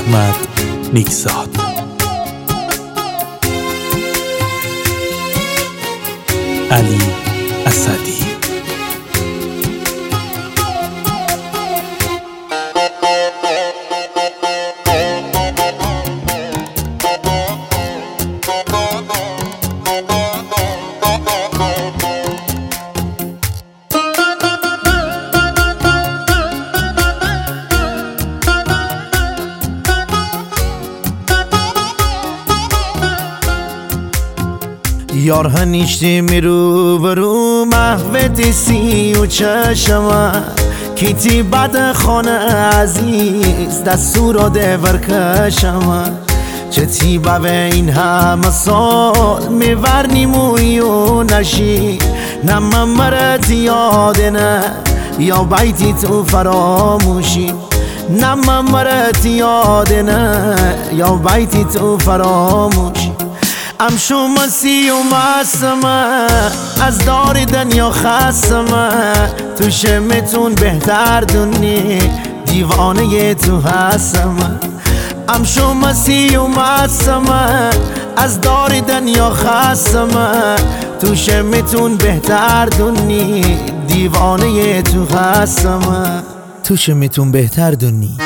احمد نیکزاد. علی اسدی. یار هنیشتی میرو برو محوتی سی و چشمه کیتی بعد خانه عزیز دستور دور کشمه چتی به این همه سال میورنی موی و نشی نم مرد یاده نه یا بیتی تو فراموشی نم مرد یاده نه یا بیتی تو فراموشی امشو مسی و معصمه از دار دنیا خسمه تو شمتون بهتر دونی دیوانه تو هستمه امشو مسی و معصمه از دار دنیا خسمه تو شمتون بهتر دونی دیوانه تو هستمه تو شمتون بهتر دونی.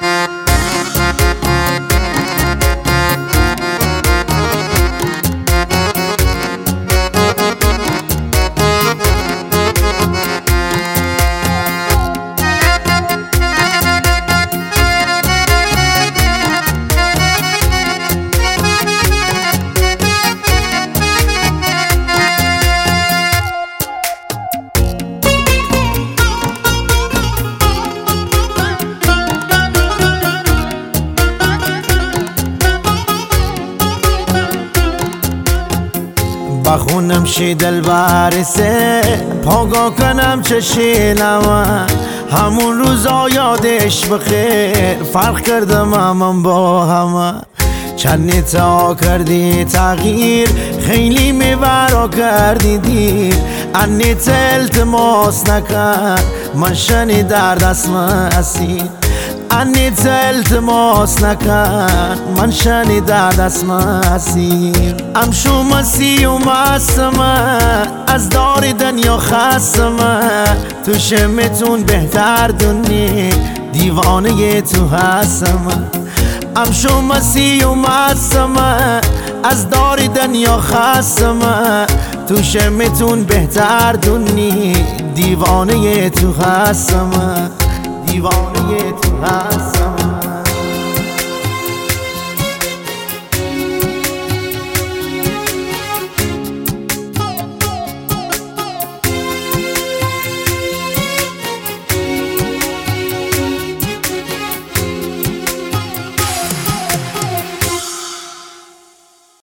بخونم شی دل برسه پاگاه کنم چشیلم همون روزا یادش بخیر فرق کردم من با همه چند تا کردی تغییر خیلی میورا کردی دیر انیت التماس نکرد من شنی در دست مسیر انیت التماس نکرد من شنی در دست مسیر امشو مسی و معصمه از دار دنیا خسمه تو شمتون بهتر دونی دیوانه تو هستمه امشو مسی و معصمه از دار دنیا خسمه تو شمتون بهتر دونی دیوانه تو هستمه دیوانه تو هستم.